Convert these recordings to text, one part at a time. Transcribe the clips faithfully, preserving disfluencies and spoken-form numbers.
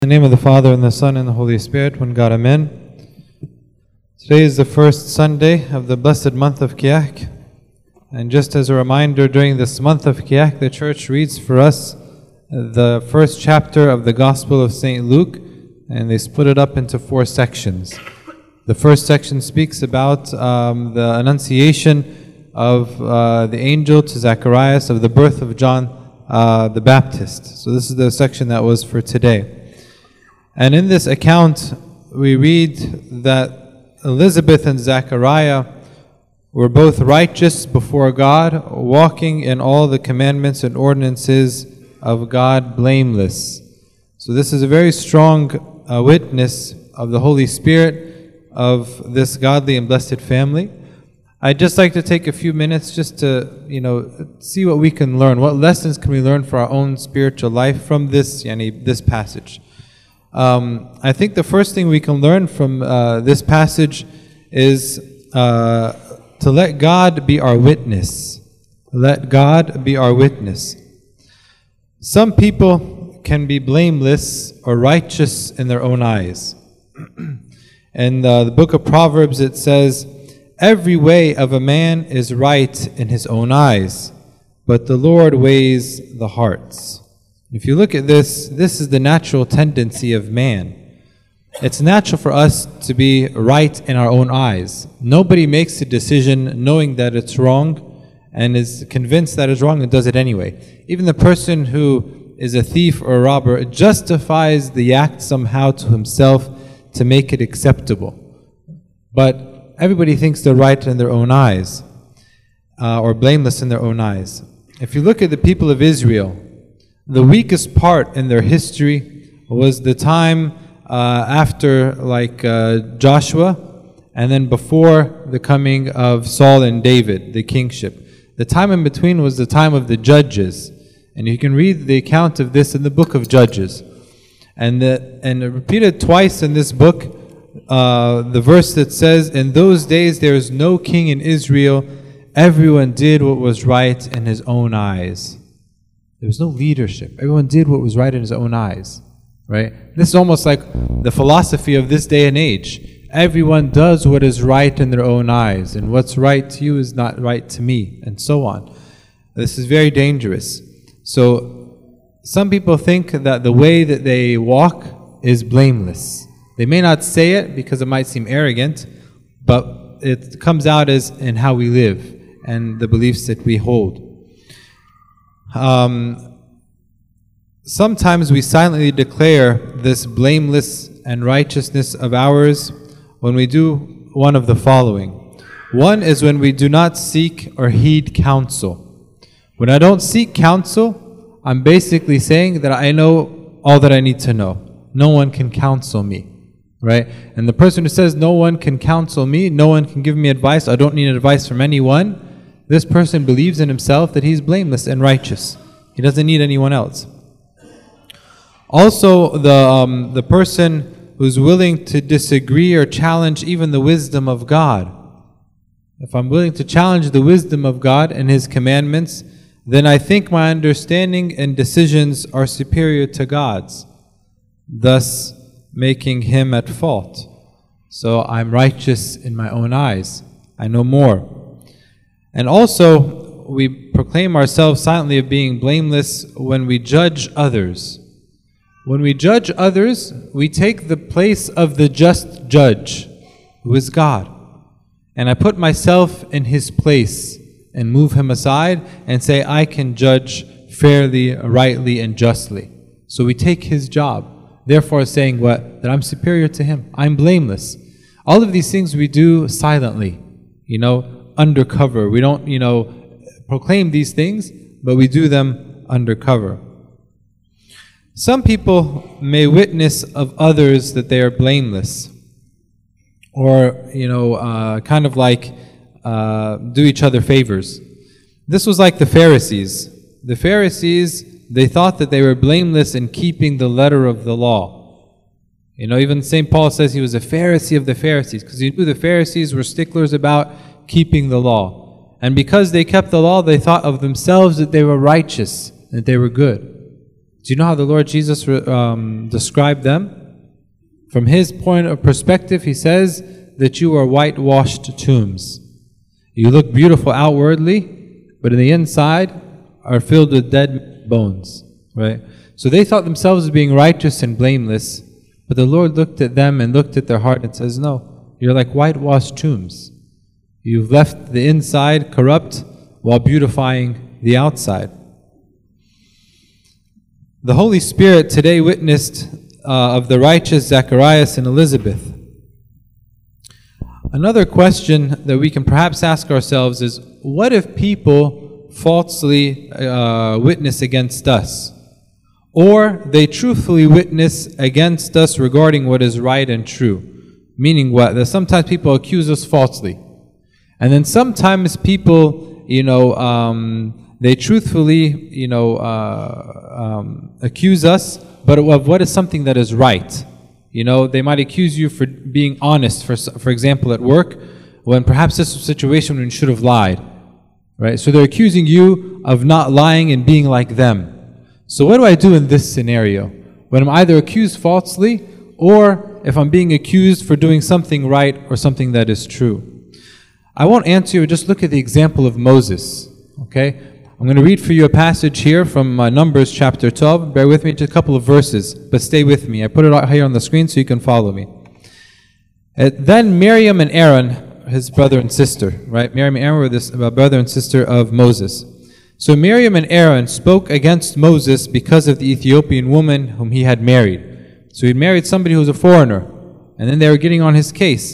In the name of the Father, and the Son, and the Holy Spirit, one God, Amen. Today is the first Sunday of the blessed month of Qiyak. And just as a reminder, during this month of Qiyak, the Church reads for us the first chapter of the Gospel of Saint Luke, and they split it up into four sections. The first section speaks about um, the annunciation of uh, the angel to Zacharias of the birth of John uh, the Baptist. So this is the section that was for today. And in this account, we read that Elizabeth and Zachariah were both righteous before God, walking in all the commandments and ordinances of God blameless. So this is a very strong uh, witness of the Holy Spirit of this godly and blessed family. I'd just like to take a few minutes just to, you know, see what we can learn. What lessons can we learn for our own spiritual life from this, yani, this passage? Um, I think the first thing we can learn from uh, this passage is uh, to let God be our witness. Let God be our witness. Some people can be blameless or righteous in their own eyes. In uh, the book of Proverbs it says, "Every way of a man is right in his own eyes, but the Lord weighs the hearts." If you look at this, this is the natural tendency of man. It's natural for us to be right in our own eyes. Nobody makes a decision knowing that it's wrong and is convinced that it's wrong and does it anyway. Even the person who is a thief or a robber justifies the act somehow to himself to make it acceptable. But everybody thinks they're right in their own eyes, uh, or blameless in their own eyes. If you look at the people of Israel, the weakest part in their history was the time uh, after like uh, Joshua, and then before the coming of Saul and David, the kingship. The time in between was the time of the judges. And you can read the account of this in the book of Judges. And, the, and repeated twice in this book, uh, the verse that says, "In those days there is no king in Israel, everyone did what was right in his own eyes." There was no leadership. Everyone did what was right in his own eyes, right? This is almost like the philosophy of this day and age. Everyone does what is right in their own eyes, and what's right to you is not right to me, and so on. This is very dangerous. So some people think that the way that they walk is blameless. They may not say it because it might seem arrogant, but it comes out as in how we live and the beliefs that we hold. Um, sometimes we silently declare this blameless and righteousness of ours when we do one of the following. One is when we do not seek or heed counsel. When I don't seek counsel, I'm basically saying that I know all that I need to know. No one can counsel me, right? And the person who says no one can counsel me, no one can give me advice, I don't need advice from anyone, this person believes in himself that he's blameless and righteous. He doesn't need anyone else. Also, the, um, the person who's willing to disagree or challenge even the wisdom of God. If I'm willing to challenge the wisdom of God and His commandments, then I think my understanding and decisions are superior to God's, thus making Him at fault. So I'm righteous in my own eyes. I know more. And also, we proclaim ourselves silently of being blameless when we judge others. When we judge others, we take the place of the just judge, who is God. And I put myself in His place and move Him aside and say, I can judge fairly, rightly, and justly. So we take His job, therefore saying what? That I'm superior to Him. I'm blameless. All of these things we do silently, you know, undercover. We don't, you know, proclaim these things, but we do them undercover. Some people may witness of others that they are blameless, or, you know, uh, kind of like uh, do each other favors. This was like the Pharisees. The Pharisees, they thought that they were blameless in keeping the letter of the law. You know, even Saint Paul says he was a Pharisee of the Pharisees, because he knew the Pharisees were sticklers about keeping the law. And because they kept the law, they thought of themselves that they were righteous, that they were good. Do you know how the Lord Jesus um, described them? From his point of perspective, he says that you are whitewashed tombs. You look beautiful outwardly, but in the inside are filled with dead bones, right? So they thought themselves as being righteous and blameless, but the Lord looked at them and looked at their heart and says, no, you're like whitewashed tombs. You've left the inside corrupt while beautifying the outside. The Holy Spirit today witnessed uh, of the righteous Zacharias and Elizabeth. Another question that we can perhaps ask ourselves is, what if people falsely uh, witness against us? Or they truthfully witness against us regarding what is right and true? Meaning what? That sometimes people accuse us falsely. And then sometimes people, you know, um, they truthfully, you know, uh, um, accuse us, but of what is something that is right. You know, they might accuse you for being honest, for for example, at work, when perhaps this was a situation when you should have lied. Right? So they're accusing you of not lying and being like them. So what do I do in this scenario? When I'm either accused falsely, or if I'm being accused for doing something right or something that is true? I won't answer you, just look at the example of Moses. Okay? I'm going to read for you a passage here from uh, Numbers chapter twelve. Bear with me, just a couple of verses, but stay with me. I put it out here on the screen so you can follow me. Uh, then Miriam and Aaron, his brother and sister, right? Miriam and Aaron were this uh, brother and sister of Moses. So Miriam and Aaron spoke against Moses because of the Ethiopian woman whom he had married. So he married somebody who was a foreigner, and then they were getting on his case.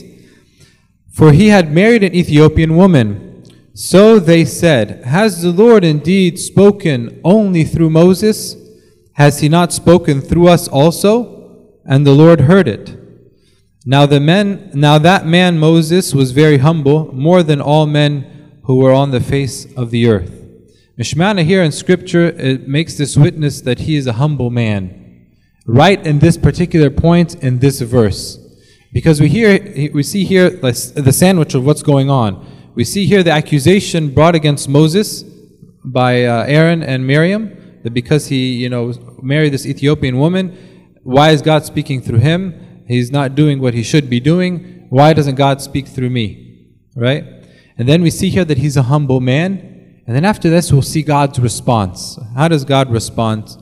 For he had married an Ethiopian woman. So they said, has the Lord indeed spoken only through Moses? Has he not spoken through us also? And the Lord heard it. Now the men, now that man Moses was very humble, more than all men who were on the face of the earth. Mishmana here in Scripture, it makes this witness that he is a humble man. Right in this particular point in this verse. Because we hear, we see here the sandwich of what's going on. We see here the accusation brought against Moses by uh, Aaron and Miriam, that because he, you know, married this Ethiopian woman, why is God speaking through him? He's not doing what he should be doing. Why doesn't God speak through me? Right? And then we see here that he's a humble man. And then after this, we'll see God's response. How does God respond?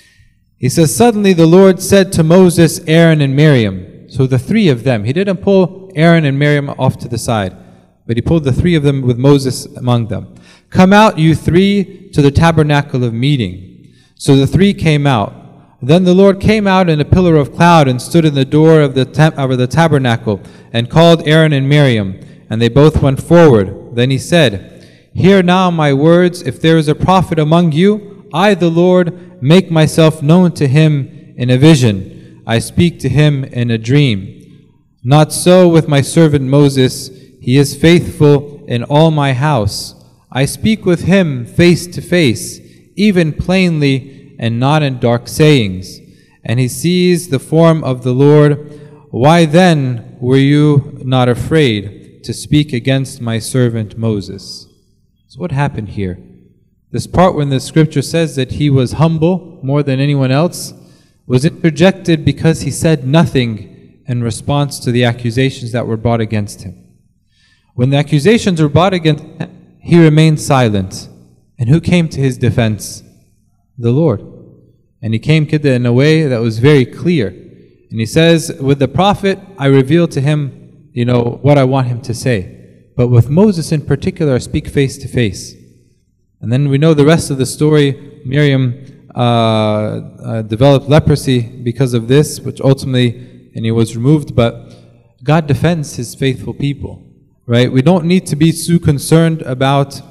He says, suddenly the Lord said to Moses, Aaron, and Miriam. So the three of them. He didn't pull Aaron and Miriam off to the side, but he pulled the three of them with Moses among them. Come out, you three, to the tabernacle of meeting. So the three came out. Then the Lord came out in a pillar of cloud and stood in the door of the, ta- of the tabernacle and called Aaron and Miriam, and they both went forward. Then he said, hear now my words. If there is a prophet among you, I, the Lord, make myself known to him in a vision. I speak to him in a dream. Not so with my servant Moses. He is faithful in all my house. I speak with him face to face, even plainly, and not in dark sayings. And he sees the form of the Lord. Why then were you not afraid to speak against my servant Moses? So what happened here? This part when the scripture says that he was humble more than anyone else, was interjected because he said nothing in response to the accusations that were brought against him. When the accusations were brought against him, he remained silent. And who came to his defense? The Lord. And he came in a way that was very clear. And he says, with the prophet, I reveal to him, you know, what I want him to say. But with Moses in particular, I speak face to face. And then we know the rest of the story. Miriam uh, uh, developed leprosy because of this, which ultimately, and he was removed. But God defends his faithful people. Right? We don't need to be too concerned about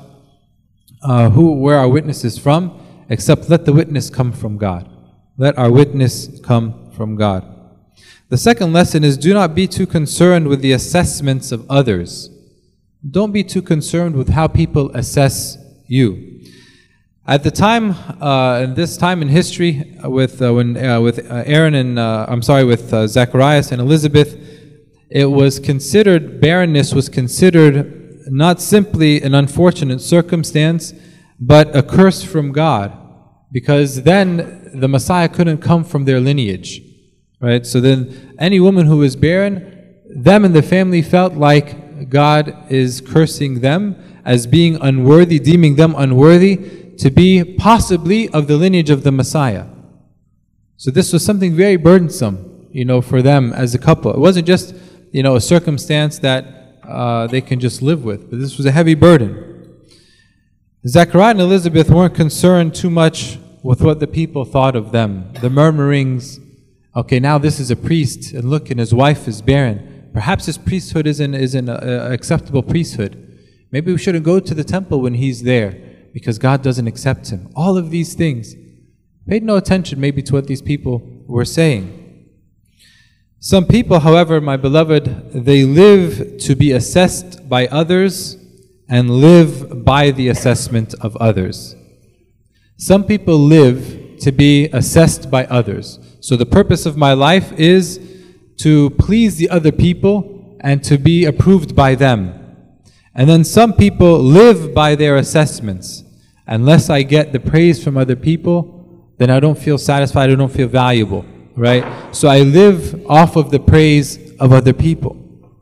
uh, who, where our witness is from, except let the witness come from God. Let our witness come from God. The second lesson is, do not be too concerned with the assessments of others. Don't be too concerned with how people assess you. At the time, uh, in this time in history, with uh, when uh, with uh, Aaron and uh, I'm sorry, with uh, Zacharias and Elizabeth, it was considered, barrenness was considered not simply an unfortunate circumstance, but a curse from God. because then the Messiah couldn't come from their lineage, right? So then any woman who was barren, them and the family felt like God is cursing them as being unworthy, deeming them unworthy to be possibly of the lineage of the Messiah. So this was something very burdensome, you know, for them as a couple. It wasn't just, you know, a circumstance that uh, they can just live with, but this was a heavy burden. Zechariah and Elizabeth weren't concerned too much with what the people thought of them. The murmurings, okay, now this is a priest, and look, and his wife is barren. Perhaps his priesthood isn't, isn't an acceptable priesthood. Maybe we shouldn't go to the temple when he's there, because God doesn't accept him. All of these things. Paid no attention maybe to what these people were saying. Some people, however, my beloved, they live to be assessed by others and live by the assessment of others. Some people live to be assessed by others. So the purpose of my life is to please the other people and to be approved by them. And then some people live by their assessments. Unless I get the praise from other people, then I don't feel satisfied, I don't feel valuable, right? So I live off of the praise of other people.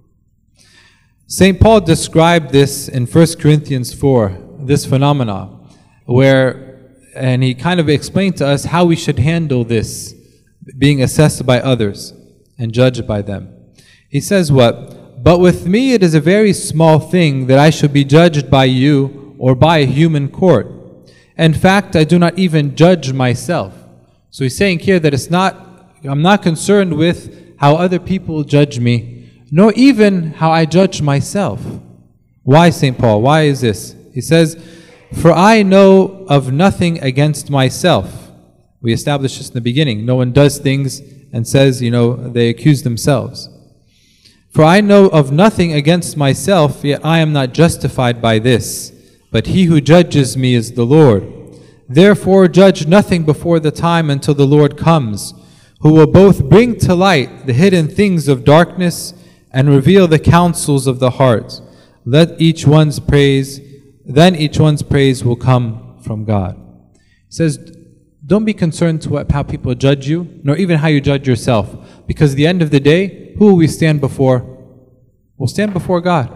Saint Paul described this in First Corinthians four, this phenomena, where, and he kind of explained to us how we should handle this, being assessed by others and judged by them. He says what? But with me it is a very small thing that I should be judged by you or by a human court. In fact, I do not even judge myself. So he's saying here that it's not, I'm not concerned with how other people judge me, nor even how I judge myself. Why, Saint Paul? Why is this? He says, for I know of nothing against myself. We established this in the beginning. No one does things and says, you know, they accuse themselves. For I know of nothing against myself, yet I am not justified by this. But he who judges me is the Lord. Therefore judge nothing before the time until the Lord comes, who will both bring to light the hidden things of darkness and reveal the counsels of the heart. Let each one's praise, then each one's praise will come from God. He says, don't be concerned to what, how people judge you, nor even how you judge yourself. Because at the end of the day, who will we stand before? We'll stand before God.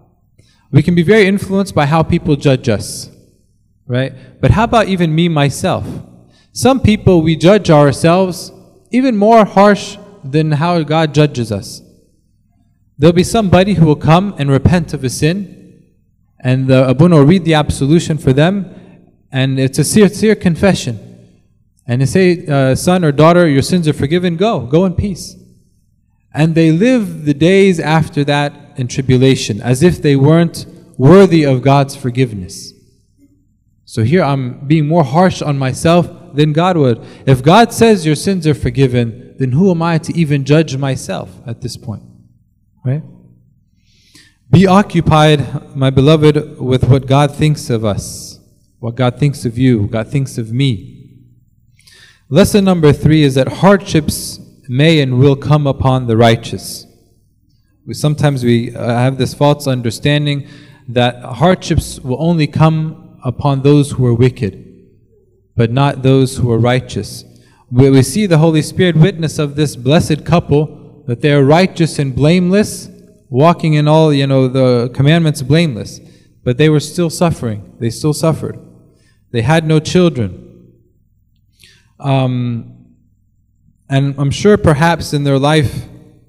We can be very influenced by how people judge us, right? But how about even me, myself? Some people, we judge ourselves even more harsh than how God judges us. There'll be somebody who will come and repent of a sin, and the Abuna will read the absolution for them, and it's a sincere confession. And they say, uh, son or daughter, your sins are forgiven, go, go in peace. And they live the days after that in tribulation, as if they weren't worthy of God's forgiveness. So here I'm being more harsh on myself than God would. If God says your sins are forgiven, then who am I to even judge myself at this point? Right? Be occupied, my beloved, with what God thinks of us, what God thinks of you, what God thinks of me. Lesson number three is that hardships may and will come upon the righteous. We sometimes we uh, have this false understanding that hardships will only come upon those who are wicked, but not those who are righteous. We, we see the Holy Spirit witness of this blessed couple, that they are righteous and blameless, walking in all, you know, the commandments blameless, but they were still suffering. They still suffered. They had no children. Um, and I'm sure perhaps in their life,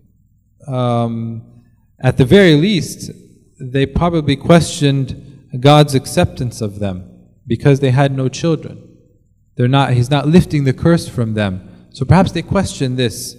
um, at the very least, they probably questioned God's acceptance of them because they had no children. They're not, He's not lifting the curse from them. So perhaps they questioned this.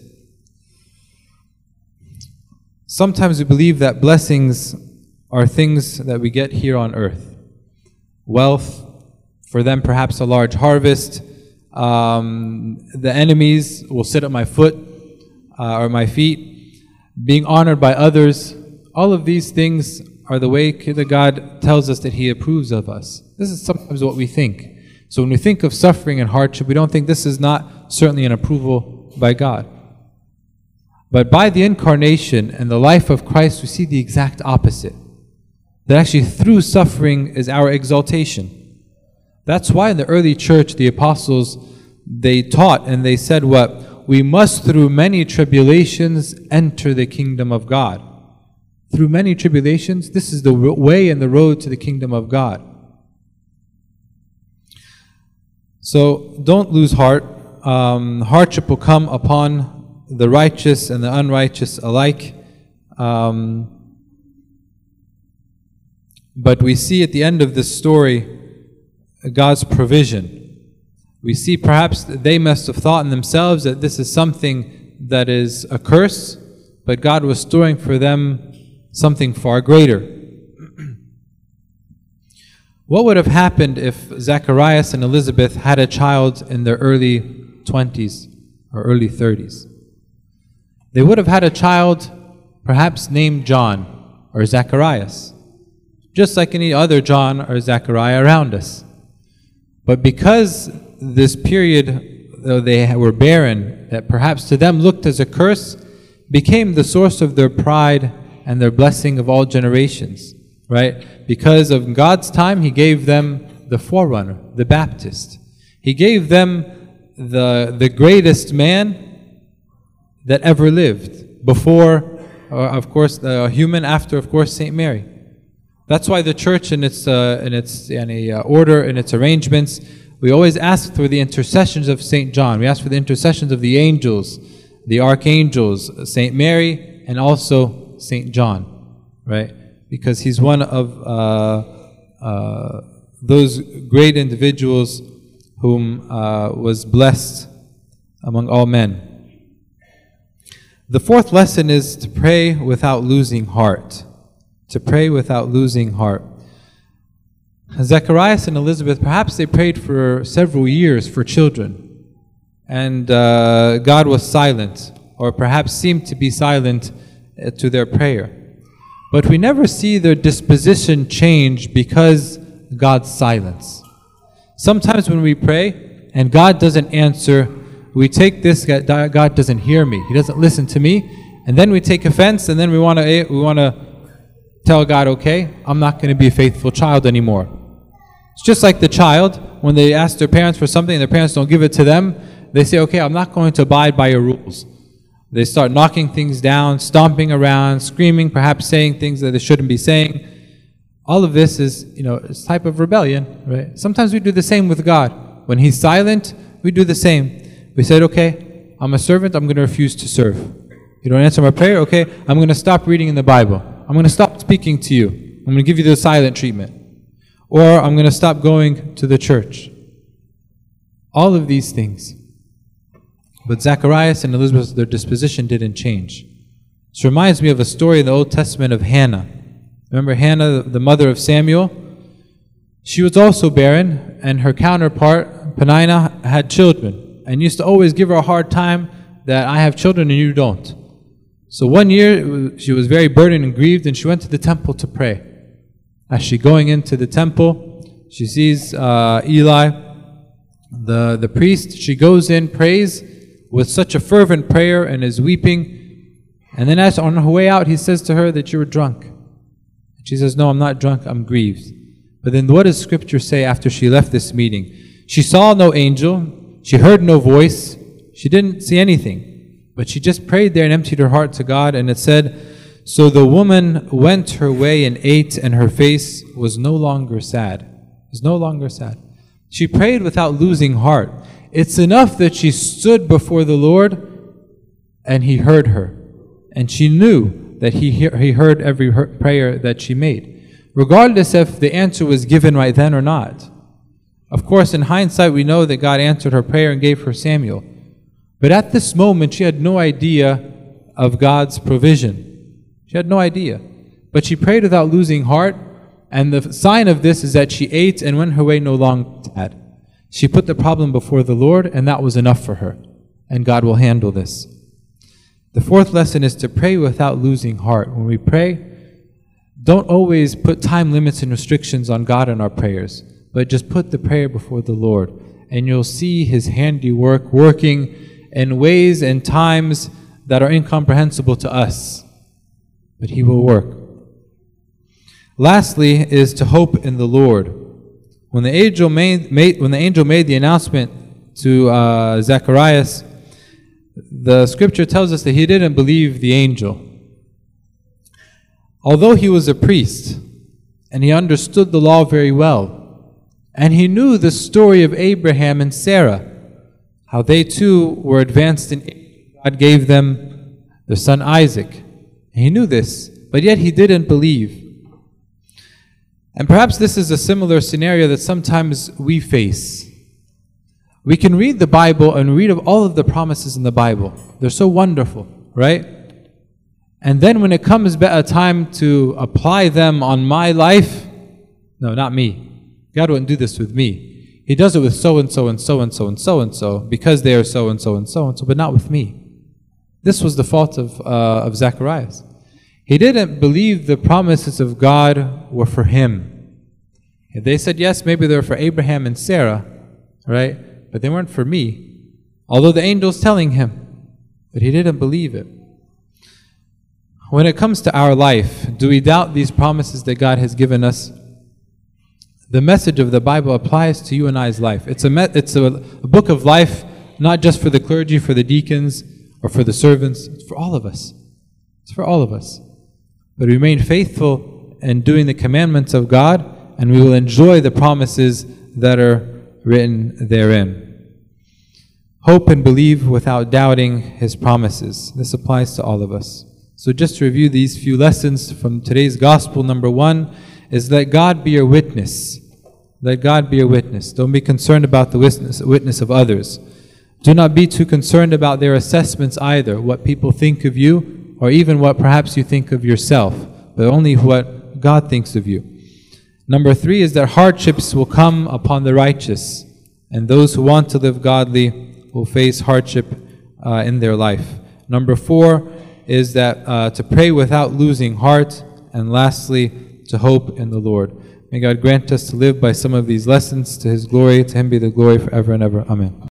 Sometimes we believe that blessings are things that we get here on earth. Wealth, for them perhaps a large harvest. Um, the enemies will sit at my foot uh, or my feet. Being honored by others. All of these things are the way that God tells us that He approves of us. This is sometimes what we think. So when we think of suffering and hardship, we don't think this is not certainly an approval by God. But by the incarnation and the life of Christ, we see the exact opposite. That actually through suffering is our exaltation. That's why in the early church, the apostles, they taught and they said what? We must through many tribulations enter the kingdom of God. Through many tribulations, this is the way and the road to the kingdom of God. So don't lose heart. Um, hardship will come upon the righteous and the unrighteous alike. Um, but we see at the end of this story God's provision. We see perhaps that they must have thought in themselves that this is something that is a curse, but God was storing for them something far greater. What would have happened if Zacharias and Elizabeth had a child in their early twenties or early thirties? They would have had a child perhaps named John or Zacharias, just like any other John or Zachariah around us. But because this period, though they were barren, that perhaps to them looked as a curse, became the source of their pride and their blessing of all generations, right? Because of God's time, He gave them the forerunner, the Baptist. He gave them the, the greatest man that ever lived, before, uh, of course, the human, after, of course, Saint Mary. That's why the church in its, uh, in its in a, uh, order, in its arrangements, we always ask for the intercessions of Saint John. We ask for the intercessions of the angels, the archangels, Saint Mary, and also Saint John, right? Because he's one of uh, uh, those great individuals whom uh, was blessed among all men. The fourth lesson is to pray without losing heart. To pray without losing heart. Zacharias and Elizabeth, perhaps they prayed for several years for children, and uh, God was silent, or perhaps seemed to be silent uh, to their prayer. But we never see their disposition change because God's silence. Sometimes when we pray and God doesn't answer, we take this, God doesn't hear me, He doesn't listen to me, and then we take offense, and then we want to we want to tell God, okay, I'm not going to be a faithful child anymore. It's just like the child, when they ask their parents for something and their parents don't give it to them, they say, okay, I'm not going to abide by your rules. They start knocking things down, stomping around, screaming, perhaps saying things that they shouldn't be saying. All of this is, you know, it's type of rebellion, right? Sometimes we do the same with God. When He's silent, we do the same. We said, okay, I'm a servant, I'm going to refuse to serve. You don't answer my prayer, okay, I'm going to stop reading in the Bible. I'm going to stop speaking to you. I'm going to give you the silent treatment. Or I'm going to stop going to the church. All of these things. But Zacharias and Elizabeth, their disposition didn't change. This reminds me of a story in the Old Testament of Hannah. Remember Hannah, the mother of Samuel? She was also barren, and her counterpart, Peninnah, had children, and used to always give her a hard time that I have children and you don't. So one year, she was very burdened and grieved, and she went to the temple to pray. As she going into the temple, she sees uh, Eli, the, the priest. She goes in, prays with such a fervent prayer, and is weeping. And then as on her way out, he says to her that you were drunk. And she says, no, I'm not drunk, I'm grieved. But then what does Scripture say after she left this meeting? She saw no angel, she heard no voice, she didn't see anything. But she just prayed there and emptied her heart to God, and it said, so the woman went her way and ate, and her face was no longer sad. It was no longer sad. She prayed without losing heart. It's enough that she stood before the Lord, and He heard her. And she knew that He, he heard every prayer that she made, regardless if the answer was given right then or not. Of course, in hindsight, we know that God answered her prayer and gave her Samuel. But at this moment, she had no idea of God's provision. She had no idea. But she prayed without losing heart, and the sign of this is that she ate and went her way no longer sad. She put the problem before the Lord, and that was enough for her. And God will handle this. The fourth lesson is to pray without losing heart. When we pray, don't always put time limits and restrictions on God in our prayers, but just put the prayer before the Lord, and you'll see His handiwork working in ways and times that are incomprehensible to us. But He will work. Lastly is to hope in the Lord. When the angel made, made when the angel made the announcement to uh, Zacharias, the scripture tells us that he didn't believe the angel. Although he was a priest and he understood the law very well, and he knew the story of Abraham and Sarah, how they too were advanced in age, God gave them their son Isaac. And he knew this, but yet he didn't believe. And perhaps this is a similar scenario that sometimes we face. We can read the Bible and read of all of the promises in the Bible. They're so wonderful, right? And then when it comes a time to apply them on my life, no, not me. God wouldn't do this with me. He does it with so-and-so and so-and-so and so-and-so because they are so-and-so and so-and-so, but not with me. This was the fault of, uh, of Zacharias. He didn't believe the promises of God were for him. They said, yes, maybe they were for Abraham and Sarah, right? But they weren't for me. Although the angel's telling him, but he didn't believe it. When it comes to our life, do we doubt these promises that God has given us? The message of the Bible applies to you and I's life. It's a me- it's a, a book of life, not just for the clergy, for the deacons, or for the servants. It's for all of us. It's for all of us. But remain faithful in doing the commandments of God, and we will enjoy the promises that are written therein. Hope and believe without doubting His promises. This applies to all of us. So just to review these few lessons from today's gospel, number one is let God be your witness. Let God be your witness. Don't be concerned about the witness, witness of others. Do not be too concerned about their assessments either, what people think of you, or even what perhaps you think of yourself, but only what God thinks of you. Number three is that hardships will come upon the righteous, and those who want to live godly will face hardship uh, in their life. Number four is that uh, to pray without losing heart, and lastly, to hope in the Lord. May God grant us to live by some of these lessons to His glory. To Him be the glory forever and ever. Amen.